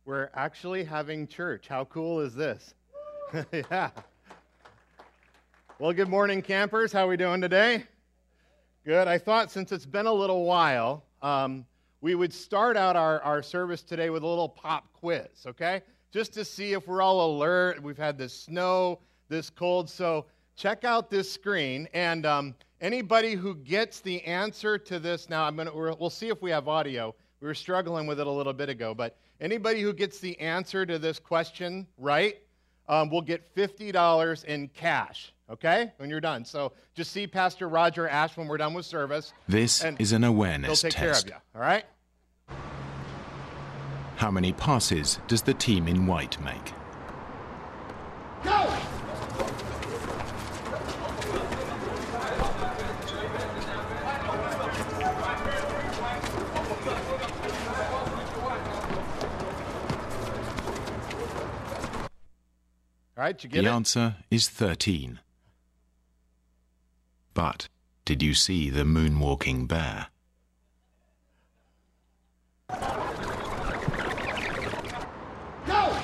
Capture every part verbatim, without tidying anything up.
We're actually having church. How cool is this? Yeah. Well, good morning, campers. How are we doing today? Good. I thought since it's been a little while, um, we would start out our, our service today with a little pop quiz, okay? Just to see if we're all alert. We've had this snow, this cold, so check out this screen. And um, anybody who gets the answer to this, now I'm gonna we'll see if we have audio. We were struggling with it a little bit ago, but anybody who gets the answer to this question right um, will get fifty dollars in cash, okay, when you're done. So just see Pastor Roger Ash when we're done with service. This is an awareness he'll take test. care of you, all right? How many passes does the team in white make? Go! All right, you get the it? answer is thirteen. But did you see the moonwalking bear? Go!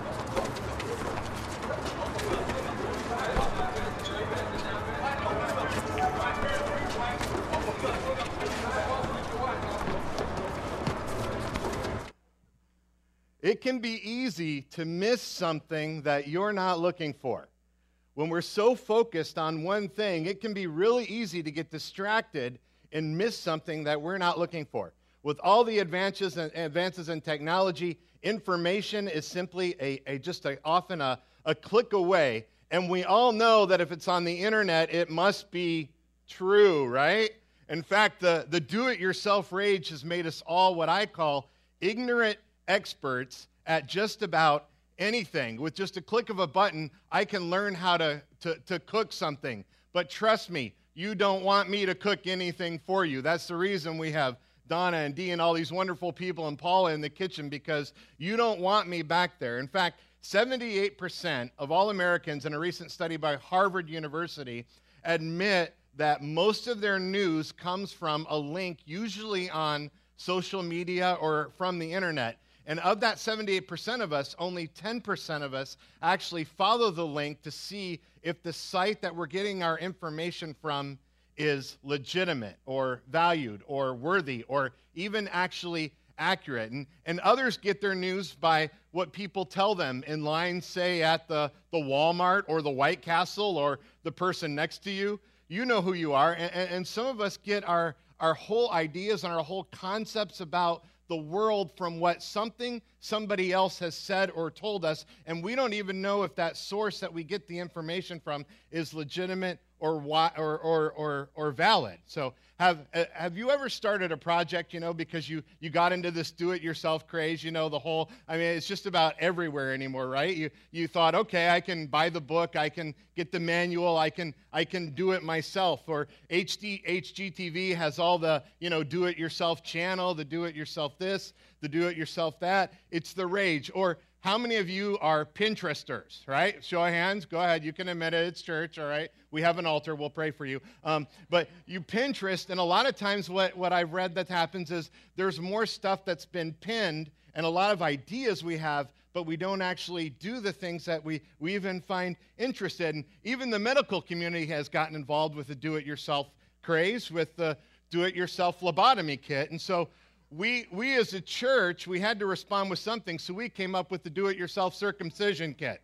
It can be easy to miss something that you're not looking for. When we're so focused on one thing, it can be really easy to get distracted and miss something that we're not looking for. With all the advances and advances in technology, information is simply a, a just a, often a, a click away. And we all know that if it's on the internet, it must be true, right? In fact, the, the do-it-yourself rage has made us all what I call ignorant experts at just about anything. With just a click of a button, I can learn how to, to, to cook something. But trust me, you don't want me to cook anything for you. That's the reason we have Donna and Dee and all these wonderful people and Paula in the kitchen, because you don't want me back there. In fact, seventy-eight percent of all Americans in a recent study by Harvard University admit that most of their news comes from a link, usually on social media or from the internet. And of that seventy-eight percent of us, only ten percent of us actually follow the link to see if the site that we're getting our information from is legitimate or valued or worthy or even actually accurate. And, and others get their news by what people tell them in line, say at the, the Walmart or the White Castle or the person next to you. You know who you are. And, and some of us get our, our whole ideas and our whole concepts about the world from what something somebody else has said or told us, and we don't even know if that source that we get the information from is legitimate or or or or, or valid. So have have you ever started a project, you know, because you you got into this do-it-yourself craze, you know, the whole, I mean, it's just about everywhere anymore, right? You you thought, okay, I can buy the book, I can get the manual, I can I can do it myself. Or H D H G T V has all the, you know, do-it-yourself channel, the do-it-yourself this, the do-it-yourself that. It's the rage. Or how many of you are Pinteresters, right? Show of hands. Go ahead. You can admit it. It's church, all right? We have an altar. We'll pray for you. Um, but you Pinterest, and a lot of times what, what I've read that happens is there's more stuff that's been pinned and a lot of ideas we have, but we don't actually do the things that we, we even find interested in. Even the medical community has gotten involved with the do-it-yourself craze, with the do-it-yourself lobotomy kit. And so We, we as a church, we had to respond with something, so we came up with the do-it-yourself circumcision kit.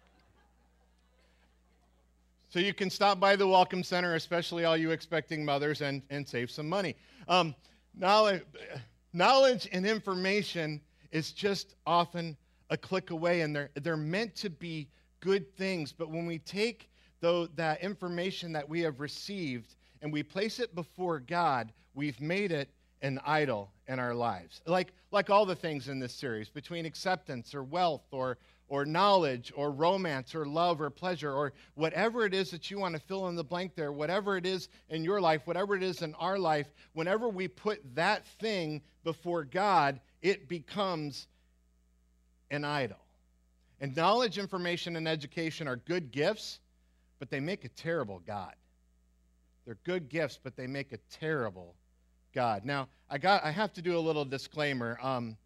So you can stop by the Welcome Center, especially all you expecting mothers, and, and save some money. Um, knowledge, knowledge and information is just often a click away, and they're, they're meant to be good things. But when we take though, that information that we have received and we place it before God, we've made it an idol in our lives. Like like all the things in this series, between acceptance or wealth or or knowledge or romance or love or pleasure or whatever it is that you want to fill in the blank there, whatever it is in your life, whatever it is in our life, whenever we put that thing before God, it becomes an idol. And knowledge, information, and education are good gifts, but they make a terrible God. They're good gifts, but they make a terrible God. Now, I got I have to do a little disclaimer. Um,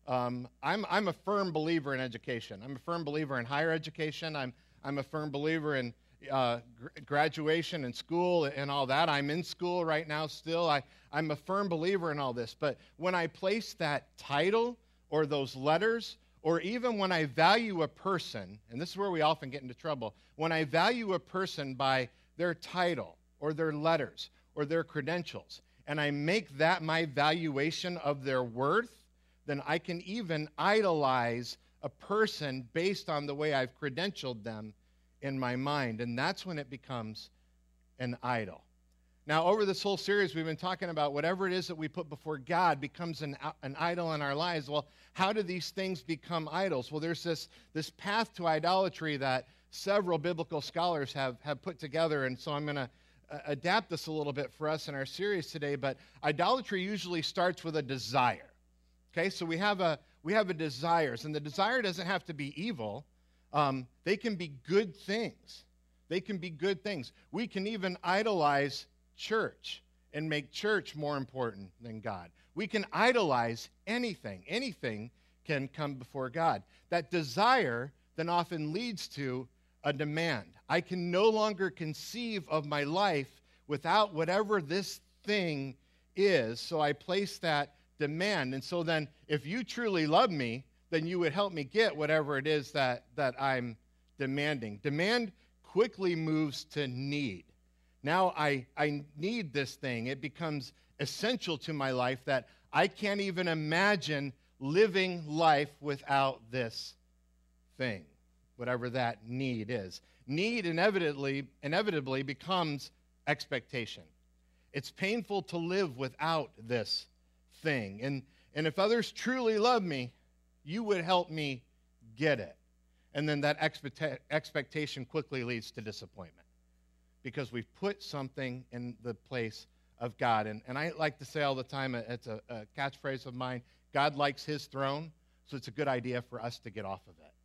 Um, I'm, I'm a firm believer in education. I'm a firm believer in higher education. I'm, I'm a firm believer in uh, gr- graduation and school and all that. I'm in school right now still. I, I'm a firm believer in all this. But when I place that title or those letters, or even when I value a person, and this is where we often get into trouble, when I value a person by their title or their letters or their credentials, and I make that my valuation of their worth, then I can even idolize a person based on the way I've credentialed them in my mind. And that's when it becomes an idol. Now, over this whole series, we've been talking about whatever it is that we put before God becomes an, an idol in our lives. Well, how do these things become idols? Well, there's this, this path to idolatry that several biblical scholars have, have put together. And so I'm going to uh, adapt this a little bit for us in our series today. But idolatry usually starts with a desire. Okay, so we have a we have a desires, and the desire doesn't have to be evil. Um, they can be good things. They can be good things. We can even idolize church and make church more important than God. We can idolize anything. Anything can come before God. That desire then often leads to a demand. I can no longer conceive of my life without whatever this thing is, so I place that demand. And so then, if you truly love me, then you would help me get whatever it is that, that I'm demanding. Demand quickly moves to need. Now I, I need this thing. It becomes essential to my life that I can't even imagine living life without this thing, whatever that need is. Need inevitably, inevitably becomes expectation. It's painful to live without this thing. And, and if others truly love me, you would help me get it. And then that expecta- expectation quickly leads to disappointment because we've put something in the place of God. And, and I like to say all the time, it's a, a catchphrase of mine, God likes his throne, so it's a good idea for us to get off of it.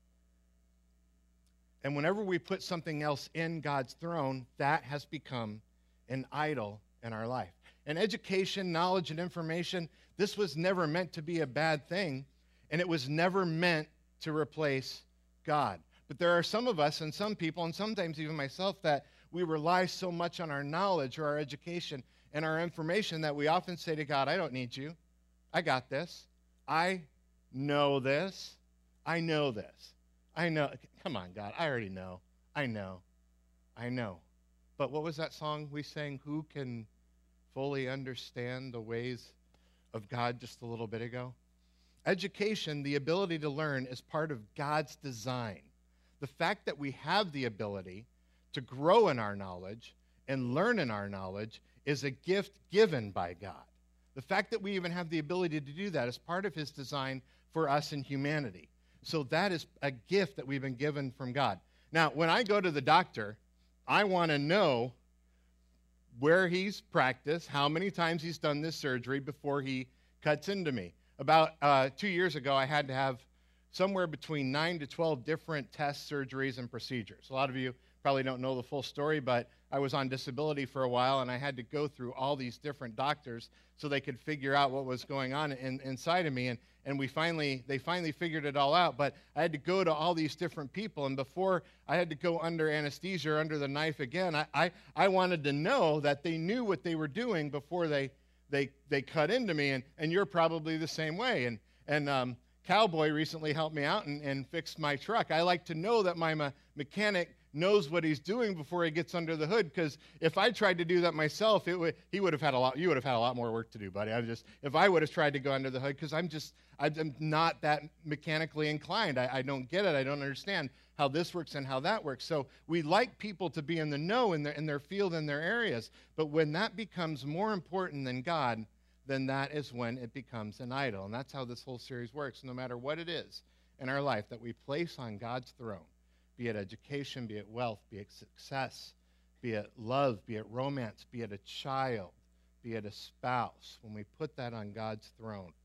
And whenever we put something else in God's throne, that has become an idol in our life. And education, knowledge, and information, this was never meant to be a bad thing, and it was never meant to replace God. But there are some of us and some people, and sometimes even myself, that we rely so much on our knowledge or our education and our information that we often say to God, I don't need you. I got this. I know this. I know this. I know. Come on, God. I already know. I know. I know. But what was that song we sang? Who can fully understand the ways of God just a little bit ago? Education, the ability to learn, is part of God's design. The fact that we have the ability to grow in our knowledge and learn in our knowledge is a gift given by God. The fact that we even have the ability to do that is part of his design for us in humanity. So that is a gift that we've been given from God. Now, when I go to the doctor, I want to know where he's practiced, how many times he's done this surgery before he cuts into me. About uh, two years ago, I had to have somewhere between nine to twelve different tests, surgeries, and procedures. A lot of you probably don't know the full story, but I was on disability for a while, and I had to go through all these different doctors so they could figure out what was going on in, inside of me. And, and we finally, they finally figured it all out. But I had to go to all these different people, and before I had to go under anesthesia or under the knife again, I, I, I wanted to know that they knew what they were doing before they they they cut into me. And, and you're probably the same way. And and um, Cowboy recently helped me out and, and fixed my truck. I like to know that my me- mechanic knows what he's doing before he gets under the hood, because if I tried to do that myself, it would he would have had a lot. You would have had a lot more work to do, buddy. I just if I would have tried to go under the hood, because I'm just I'm not that mechanically inclined. I, I don't get it. I don't understand how this works and how that works. So we like people to be in the know in their in their field, in their areas. But when that becomes more important than God, then that is when it becomes an idol. And that's how this whole series works. No matter what it is in our life that we place on God's throne, be it education, be it wealth, be it success, be it love, be it romance, be it a child, be it a spouse, when we put that on God's throne,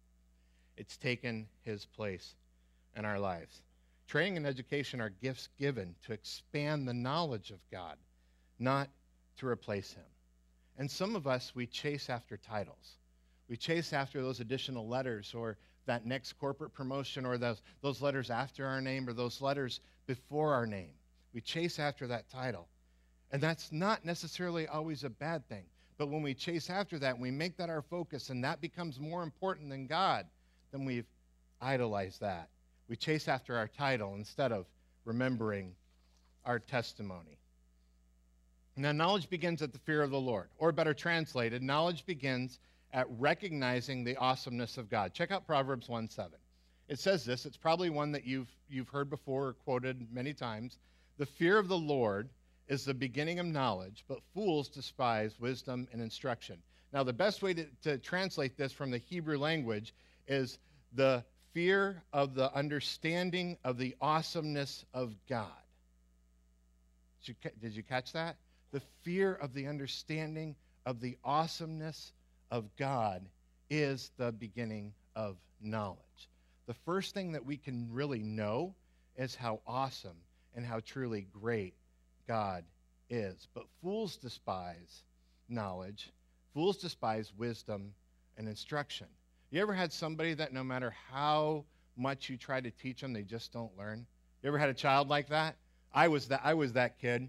it's taken his place in our lives. Training and education are gifts given to expand the knowledge of God, not to replace him. And some of us, we chase after titles. We chase after those additional letters or that next corporate promotion or those, those letters after our name or those letters before our name. We chase after that title. And that's not necessarily always a bad thing. But when we chase after that, we make that our focus, and that becomes more important than God, then we've idolized that. We chase after our title instead of remembering our testimony. Now, knowledge begins at the fear of the Lord. Or better translated, knowledge begins at recognizing the awesomeness of God. Check out Proverbs one seven. It says this. It's probably one that you've, you've heard before or quoted many times. The fear of the Lord is the beginning of knowledge, but fools despise wisdom and instruction. Now, the best way to, to translate this from the Hebrew language is the fear of the understanding of the awesomeness of God. Did you, did you catch that? The fear of the understanding of the awesomeness of God is the beginning of knowledge. The first thing that we can really know is how awesome and how truly great God is. But fools despise knowledge. Fools despise wisdom and instruction. You ever had somebody that no matter how much you try to teach them, they just don't learn? You ever had a child like that? I was that, I was that kid.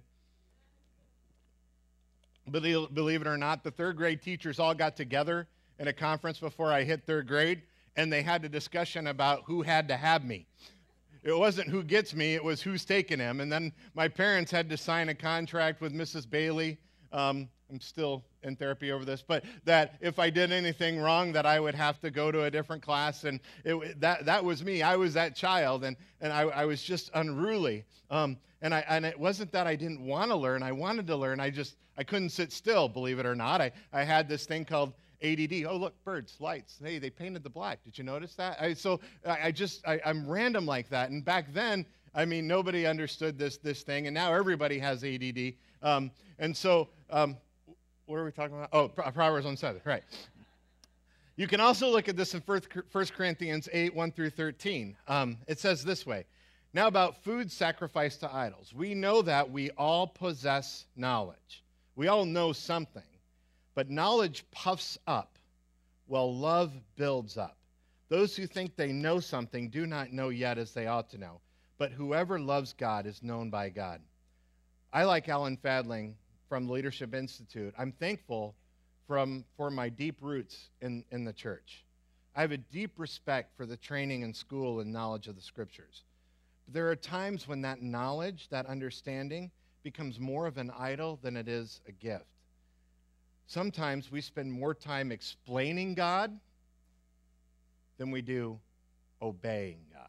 Believe, believe it or not, the third grade teachers all got together in a conference before I hit third grade, and they had a discussion about who had to have me. It wasn't who gets me, it was who's taking him. And then my parents had to sign a contract with Missus Bailey. Um, I'm still in therapy over this, but that if I did anything wrong, that I would have to go to a different class. And it, that that was me. I was that child, and, and I, I was just unruly. Um, and, I, and it wasn't that I didn't want to learn. I wanted to learn. I just, I couldn't sit still, believe it or not. I, I had this thing called A D D. Oh, look, birds, lights. Hey, they painted the black. Did you notice that? I, so I, I just, I, I'm random like that. And back then, I mean, nobody understood this this thing, and now everybody has A D D. Um, and so, um, what are we talking about? Oh, Proverbs one seven, right. You can also look at this in First Corinthians eight, one through thirteen. Um, it says this way, now about food sacrificed to idols. We know that we all possess knowledge. We all know something. But knowledge puffs up, while love builds up. Those who think they know something do not know yet as they ought to know. But whoever loves God is known by God. I like Alan Fadling from the Leadership Institute. I'm thankful from, for my deep roots in, in the church. I have a deep respect for the training in school and knowledge of the Scriptures. But there are times when that knowledge, that understanding, becomes more of an idol than it is a gift. Sometimes we spend more time explaining God than we do obeying God.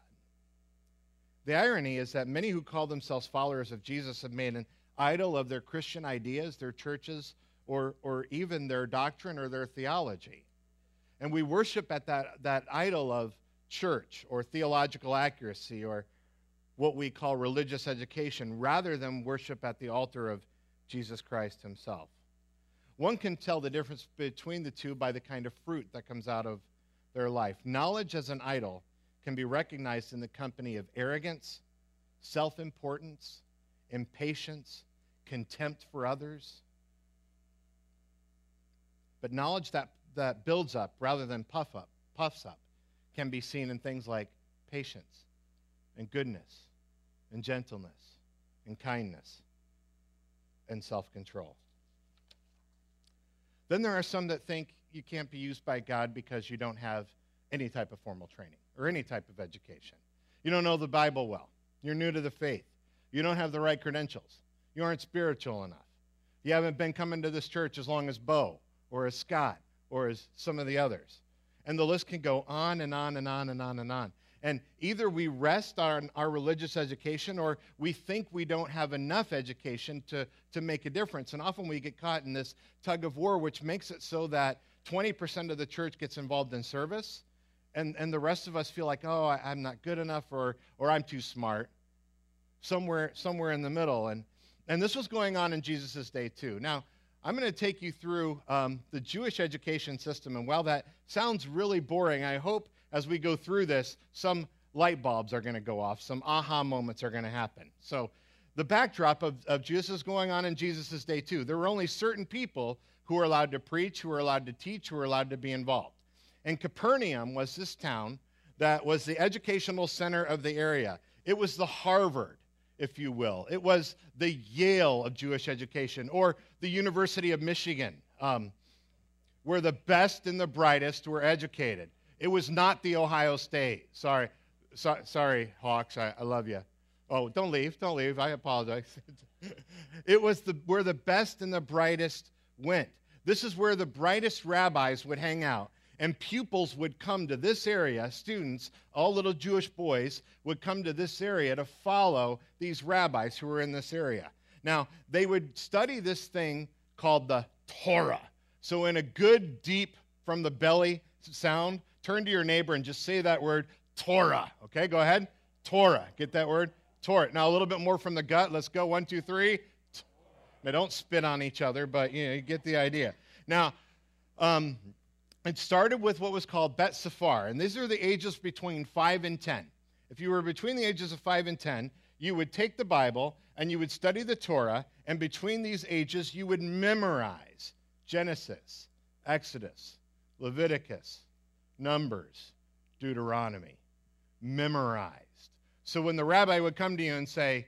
The irony is that many who call themselves followers of Jesus have made an idol of their Christian ideas, their churches, or, or even their doctrine or their theology. And we worship at that, that idol of church or theological accuracy or what we call religious education rather than worship at the altar of Jesus Christ himself. One can tell the difference between the two by the kind of fruit that comes out of their life. Knowledge as an idol can be recognized in the company of arrogance, self-importance, impatience, contempt for others. But knowledge that, that builds up rather than puff up, puffs up can be seen in things like patience and goodness and gentleness and kindness and self-control. Then there are some that think you can't be used by God because you don't have any type of formal training or any type of education. You don't know the Bible well. You're new to the faith. You don't have the right credentials. You aren't spiritual enough. You haven't been coming to this church as long as Bo or as Scott or as some of the others. And the list can go on and on and on and on and on. And either we rest on our religious education or we think we don't have enough education to, to make a difference. And often we get caught in this tug of war, which makes it so that twenty percent of the church gets involved in service, and, and the rest of us feel like, oh, I, I'm not good enough or, or I'm too smart, somewhere, somewhere in the middle. And, and this was going on in Jesus' day too. Now, I'm going to take you through um, the Jewish education system. And while that sounds really boring, I hope as we go through this, some light bulbs are going to go off, some aha moments are going to happen. So the backdrop of, of Jesus going on in Jesus' day too. There were only certain people who were allowed to preach, who were allowed to teach, who were allowed to be involved. And Capernaum was this town that was the educational center of the area. It was the Harvard, if you will. It was the Yale of Jewish education, or the University of Michigan, um, where the best and the brightest were educated. It was not the Ohio State. Sorry, so, sorry, Hawks, I, I love you. Oh, don't leave, don't leave, I apologize. It was the, where the best and the brightest went. This is where the brightest rabbis would hang out. And pupils would come to this area, students, all little Jewish boys, would come to this area to follow these rabbis who were in this area. Now, they would study this thing called the Torah. So in a good, deep, from the belly sound, turn to your neighbor and just say that word, Torah. Okay, go ahead. Torah. Get that word? Torah. Now, a little bit more from the gut. Let's go. One, two, three. Now, don't spit on each other, but you know, you get the idea. Now, um... it started with what was called Bet Sephar, and these are the ages between five and ten. If you were between the ages of five and ten, you would take the Bible and you would study the Torah, and between these ages, you would memorize Genesis, Exodus, Leviticus, Numbers, Deuteronomy. Memorized. So when the rabbi would come to you and say,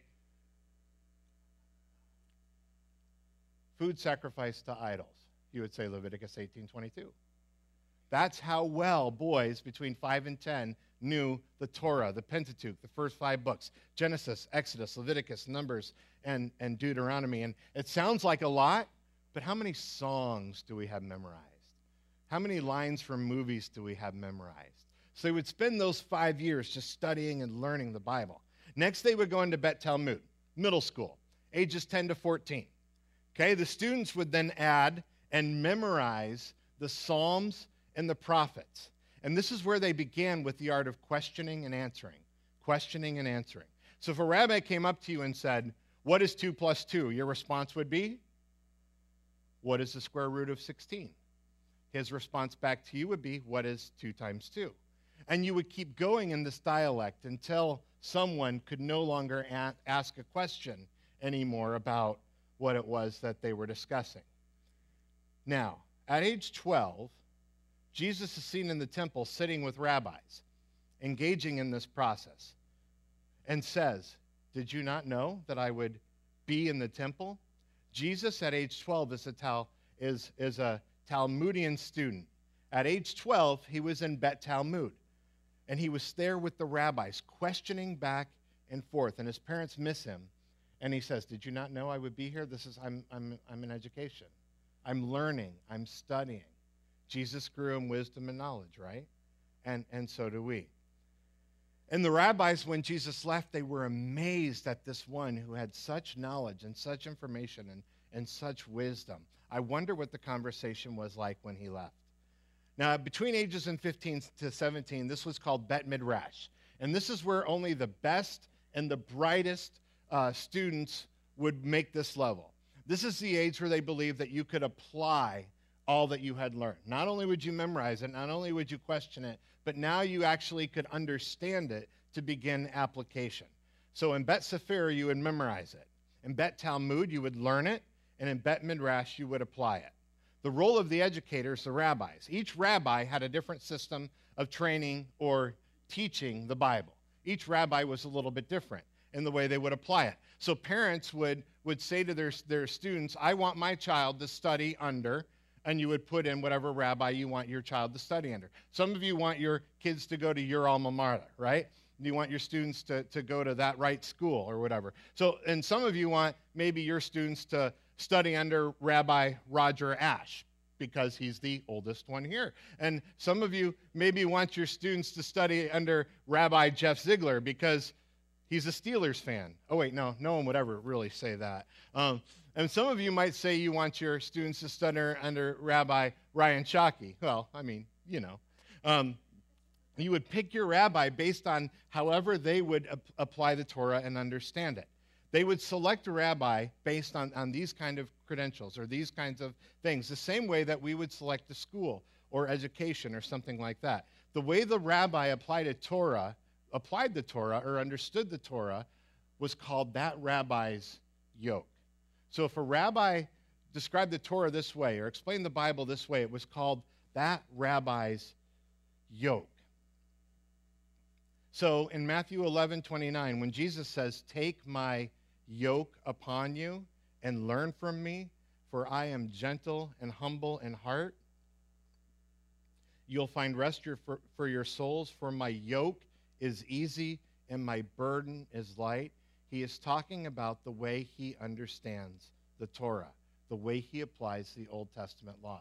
food sacrificed to idols, you would say Leviticus eighteen twenty-two. That's how well boys between five and ten knew the Torah, the Pentateuch, the first five books, Genesis, Exodus, Leviticus, Numbers, and, and Deuteronomy. And it sounds like a lot, but how many songs do we have memorized? How many lines from movies do we have memorized? So they would spend those five years just studying and learning the Bible. Next, they would go into Bet Talmud, middle school, ages ten to fourteen. Okay, the students would then add and memorize the Psalms and the prophets. And this is where they began with the art of questioning and answering. Questioning and answering. So if a rabbi came up to you and said, what is two plus two? Your response would be, what is the square root of sixteen? His response back to you would be, what is two times two? And you would keep going in this dialect until someone could no longer a- ask a question anymore about what it was that they were discussing. Now, at age twelve, Jesus is seen in the temple sitting with rabbis, engaging in this process, and says, did you not know that I would be in the temple? Jesus at age twelve is a, Tal, is, is a Talmudian student. At age twelve, he was in Bet Talmud, and he was there with the rabbis, questioning back and forth, and his parents miss him, and he says, did you not know I would be here? This is, I'm, I'm, I'm in education. I'm learning. I'm studying. Jesus grew in wisdom and knowledge, right? And, and so do we. And the rabbis, when Jesus left, they were amazed at this one who had such knowledge and such information and, and such wisdom. I wonder what the conversation was like when he left. Now, between ages of fifteen to seventeen, this was called Bet Midrash. And this is where only the best and the brightest uh, students would make this level. This is the age where they believed that you could apply all that you had learned. Not only would you memorize it, not only would you question it, but now you actually could understand it to begin application. So in Bet Sefer, you would memorize it. In Bet Talmud, you would learn it. And in Bet Midrash, you would apply it. The role of the educators, the rabbis. Each rabbi had a different system of training or teaching the Bible. Each rabbi was a little bit different in the way they would apply it. So parents would, would say to their, their students, I want my child to study under, and you would put in whatever rabbi you want your child to study under. Some of you want your kids to go to your alma mater, right? You want your students to, to go to that right school or whatever. So, and some of you want maybe your students to study under Rabbi Roger Ash because he's the oldest one here. And some of you maybe want your students to study under Rabbi Jeff Ziegler because he's a Steelers fan. Oh, wait, no, no one would ever really say that. Um, and some of you might say you want your students to study under Rabbi Ryan Shockey. Well, I mean, you know. Um, you would pick your rabbi based on however they would ap- apply the Torah and understand it. They would select a rabbi based on, on these kind of credentials or these kinds of things, the same way that we would select a school or education or something like that. The way the rabbi applied a Torah, applied the Torah or understood the Torah was called that rabbi's yoke. So if a rabbi described the Torah this way or explained the Bible this way. It was called that rabbi's yoke. So in Matthew eleven twenty-nine, when Jesus says, "Take my yoke upon you and learn from me, for I am gentle and humble in heart, you'll find rest your, for, for your souls, for my yoke is easy and my burden is light." He is talking about the way he understands the Torah, the way he applies the Old Testament laws.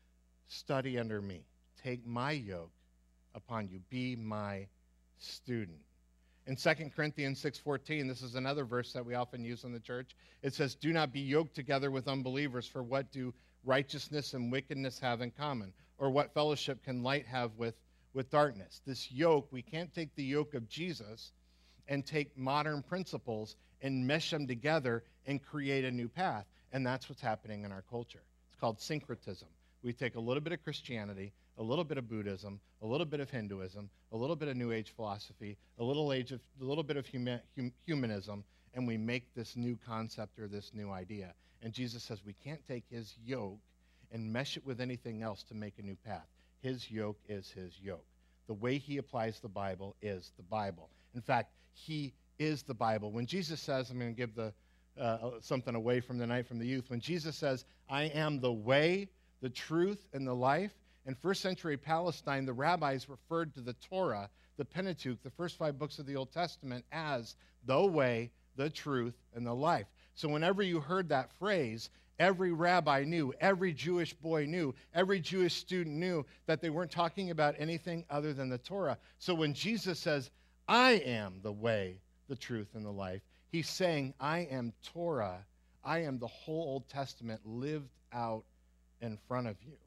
Study under me. Take my yoke upon you. Be my student. In Second Corinthians six fourteen, this is another verse that we often use in the church. It says, "Do not be yoked together with unbelievers, for what do righteousness and wickedness have in common? Or what fellowship can light have with, with darkness?" This yoke, we can't take the yoke of Jesus and take modern principles and mesh them together and create a new path. And that's what's happening in our culture. It's called syncretism. We take a little bit of Christianity, a little bit of Buddhism, a little bit of Hinduism, a little bit of New Age philosophy, a little, age of, a little bit of huma, hum, humanism, and we make this new concept or this new idea. And Jesus says we can't take his yoke and mesh it with anything else to make a new path. His yoke is his yoke. The way he applies the Bible is the Bible. In fact, he is the Bible. When Jesus says, I'm going to give the uh, something away from the night from the youth. When Jesus says, "I am the way, the truth, and the life," in first century Palestine, the rabbis referred to the Torah, the Pentateuch, the first five books of the Old Testament, as the way, the truth, and the life. So whenever you heard that phrase, every rabbi knew, every Jewish boy knew, every Jewish student knew that they weren't talking about anything other than the Torah. So when Jesus says, "I am the way, the truth, and the life," he's saying, I am Torah. I am the whole Old Testament lived out in front of you.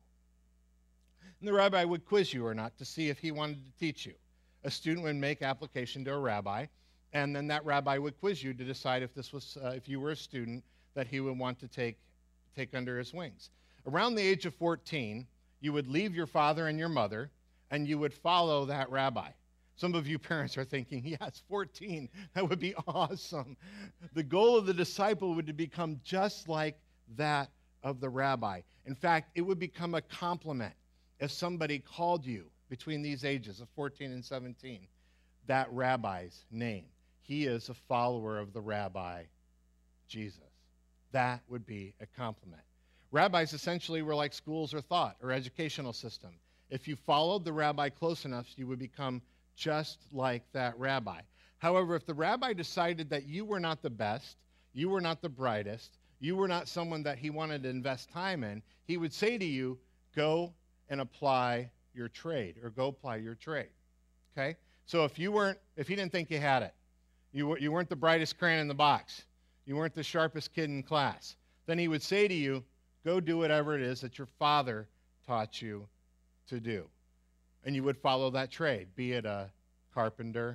And the rabbi would quiz you or not to see if he wanted to teach you. A student would make application to a rabbi, and then that rabbi would quiz you to decide if this was, uh, if you were a student that he would want to take, take under his wings. Around the age of fourteen, you would leave your father and your mother, and you would follow that rabbi. Some of you parents are thinking, yes, fourteen, that would be awesome. The goal of the disciple would become just like that of the rabbi. In fact, it would become a compliment if somebody called you between these ages of fourteen and seventeen that rabbi's name. He is a follower of the rabbi, Jesus. That would be a compliment. Rabbis essentially were like schools or thought or educational system. If you followed the rabbi close enough, you would become just like that rabbi. However, if the rabbi decided that you were not the best, you were not the brightest, you were not someone that he wanted to invest time in, he would say to you, go and apply your trade, or go apply your trade. Okay? So if you weren't, if he didn't think you had it, you, were, you weren't the brightest crayon in the box, you weren't the sharpest kid in class, then he would say to you, go do whatever it is that your father taught you to do. And you would follow that trade, be it a carpenter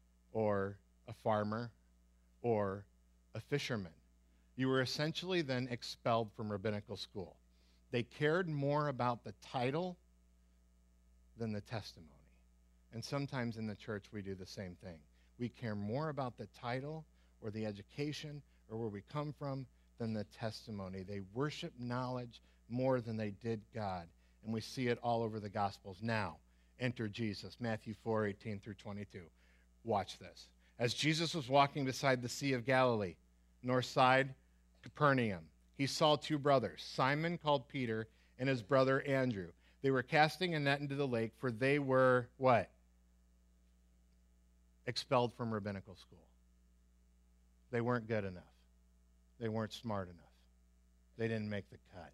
or a farmer or a fisherman. You were essentially then expelled from rabbinical school. They cared more about the title than the testimony. And sometimes in the church we do the same thing. We care more about the title or the education or where we come from than the testimony. They worship knowledge more than they did God. And we see it all over the Gospels. Now, enter Jesus, Matthew four, eighteen through twenty-two. Watch this. As Jesus was walking beside the Sea of Galilee, north side, Capernaum, he saw two brothers, Simon called Peter and his brother Andrew. They were casting a net into the lake, for they were, what? Expelled from rabbinical school. They weren't good enough. They weren't smart enough. They didn't make the cut.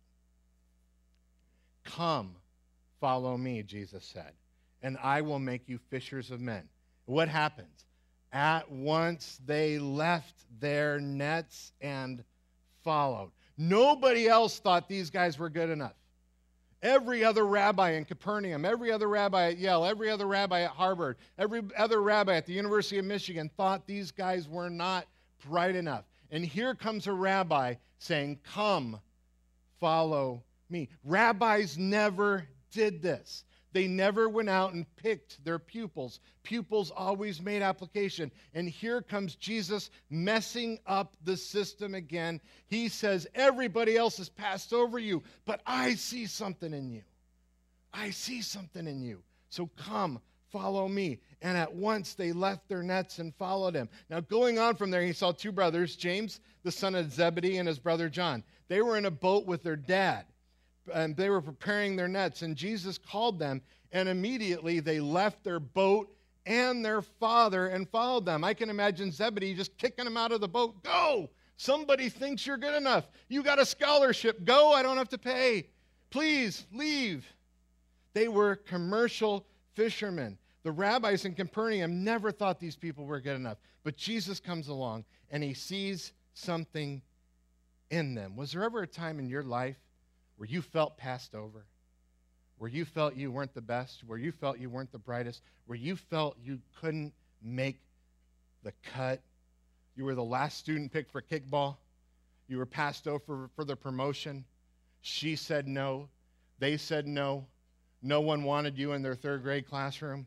Come, follow me, Jesus said, and I will make you fishers of men. What happens? At once they left their nets and followed. Nobody else thought these guys were good enough. Every other rabbi in Capernaum, every other rabbi at Yale, every other rabbi at Harvard, every other rabbi at the University of Michigan thought these guys were not bright enough. And here comes a rabbi saying, come, follow me. Rabbis never did this. They never went out and picked their pupils. Pupils always made application. And here comes Jesus messing up the system again. He says, everybody else has passed over you, but I see something in you. I see something in you. So come, follow me. And at once they left their nets and followed him. Now going on from there, he saw two brothers, James, the son of Zebedee, and his brother John. They were in a boat with their dad, and they were preparing their nets. And Jesus called them, and immediately they left their boat and their father and followed them. I can imagine Zebedee just kicking them out of the boat. Go! Somebody thinks you're good enough. You got a scholarship. Go, I don't have to pay. Please, leave. They were commercial fishermen. The rabbis in Capernaum never thought these people were good enough. But Jesus comes along, and he sees something in them. Was there ever a time in your life where you felt passed over? Where you felt you weren't the best? Where you felt you weren't the brightest? Where you felt you couldn't make the cut? You were the last student picked for kickball? You were passed over for, for the promotion? She said no. They said no. No one wanted you in their third grade classroom.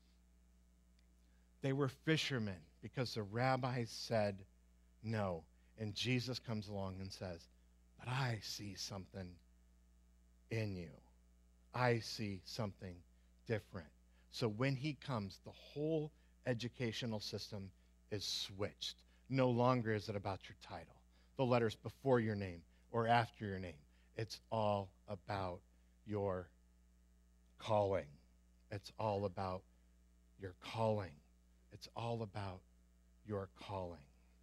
They were fishermen because the rabbis said no. And Jesus comes along and says, but I see something in you. I see something different. So when he comes, the whole educational system is switched. No longer is it about your title, the letters before your name or after your name. It's all about your calling. It's all about your calling. It's all about your calling.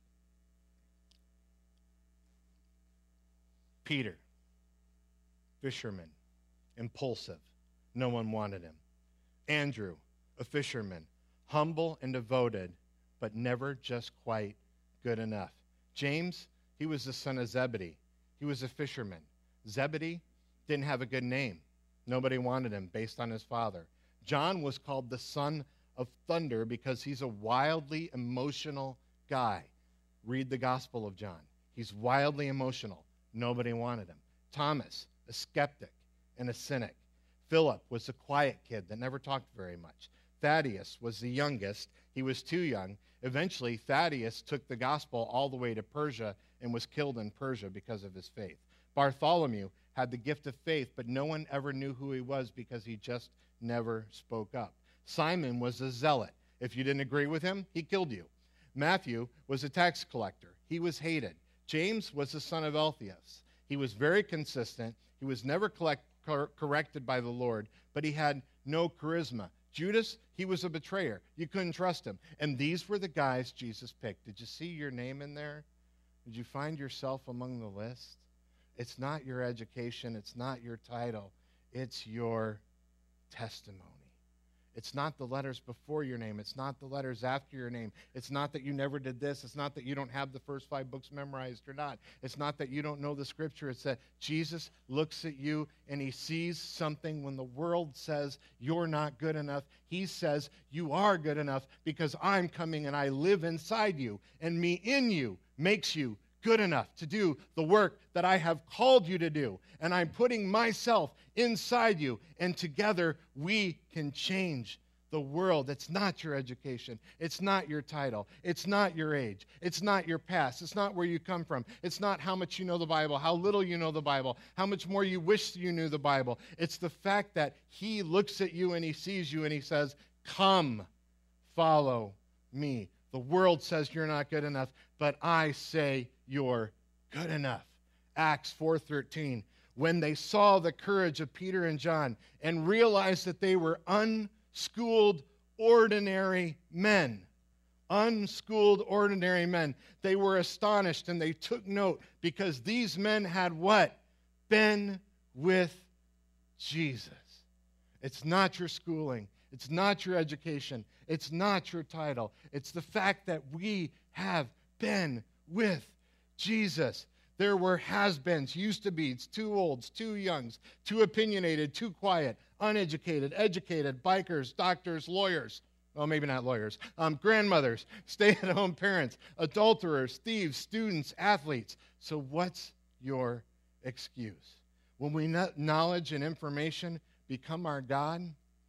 Peter, fisherman, impulsive. No one wanted him. Andrew, a fisherman, humble and devoted, but never just quite good enough. James, he was the son of Zebedee. He was a fisherman. Zebedee didn't have a good name. Nobody wanted him based on his father. John was called the son of thunder because he's a wildly emotional guy. Read the Gospel of John. He's wildly emotional. Nobody wanted him. Thomas, a skeptic and a cynic. Philip was a quiet kid that never talked very much. Thaddeus was the youngest. He was too young. Eventually, Thaddeus took the gospel all the way to Persia and was killed in Persia because of his faith. Bartholomew had the gift of faith, but no one ever knew who he was because he just never spoke up. Simon was a zealot. If you didn't agree with him, he killed you. Matthew was a tax collector. He was hated. James was the son of Alphaeus. He was very consistent. He was never collect, cor- corrected by the Lord, but he had no charisma. Judas, he was a betrayer. You couldn't trust him. And these were the guys Jesus picked. Did you see your name in there? Did you find yourself among the list? It's not your education. It's not your title. It's your testimony. It's not the letters before your name. It's not the letters after your name. It's not that you never did this. It's not that you don't have the first five books memorized or not. It's not that you don't know the scripture. It's that Jesus looks at you and he sees something when the world says you're not good enough. He says you are good enough because I'm coming and I live inside you, and me in you makes you good enough to do the work that I have called you to do. And I'm putting myself inside you, and together we can change the world. It's not your education. It's not your title. It's not your age. It's not your past. It's not where you come from. It's not how much you know the Bible, how little you know the Bible, how much more you wish you knew the Bible. It's the fact that he looks at you and he sees you and he says, come, follow me. The world says you're not good enough, but I say you're good enough. Acts four thirteen. When they saw the courage of Peter and John and realized that they were unschooled, ordinary men, unschooled, ordinary men, they were astonished and they took note because these men had what? Been with Jesus. It's not your schooling. It's not your education. It's not your title. It's the fact that we have been with Jesus. There were has-beens, used-to-be's, too olds, too youngs, too opinionated, too quiet, uneducated, educated, bikers, doctors, lawyers. Well, maybe not lawyers. Um, grandmothers, stay-at-home parents, adulterers, thieves, students, athletes. So what's your excuse? When we know knowledge and information become our God,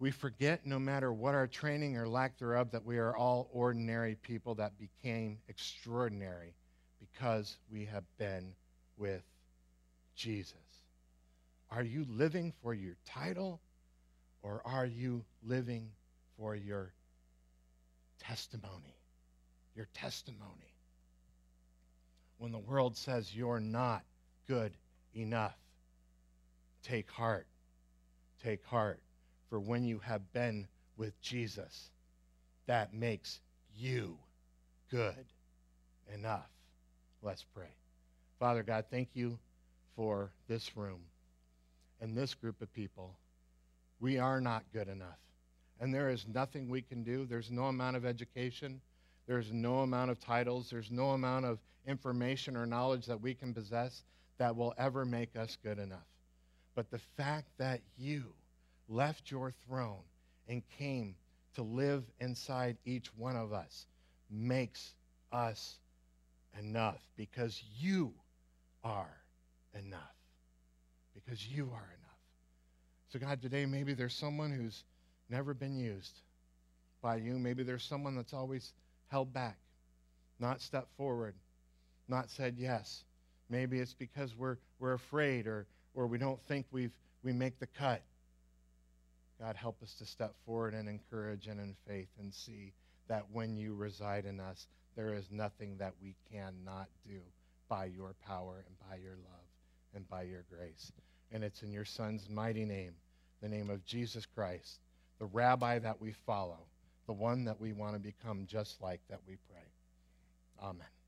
We forget, no matter what our training or lack thereof, that we are all ordinary people that became extraordinary because we have been with Jesus. Are you living for your title, or are you living for your testimony? Your testimony. When the world says you're not good enough, take heart. Take heart. For when you have been with Jesus, that makes you good enough. Let's pray. Father God, thank you for this room and this group of people. We are not good enough. And there is nothing we can do. There's no amount of education. There's no amount of titles. There's no amount of information or knowledge that we can possess that will ever make us good enough. But the fact that you left your throne and came to live inside each one of us makes us enough, because you are enough. Because you are enough. So God, today maybe there's someone who's never been used by you. Maybe there's someone that's always held back, not stepped forward, not said yes. Maybe it's because we're we're afraid, or or we don't think we've we make the cut. God, help us to step forward and encourage and in faith and see that when you reside in us, there is nothing that we cannot do by your power and by your love and by your grace. And it's in your Son's mighty name, the name of Jesus Christ, the Rabbi that we follow, the one that we want to become just like, that we pray. Amen.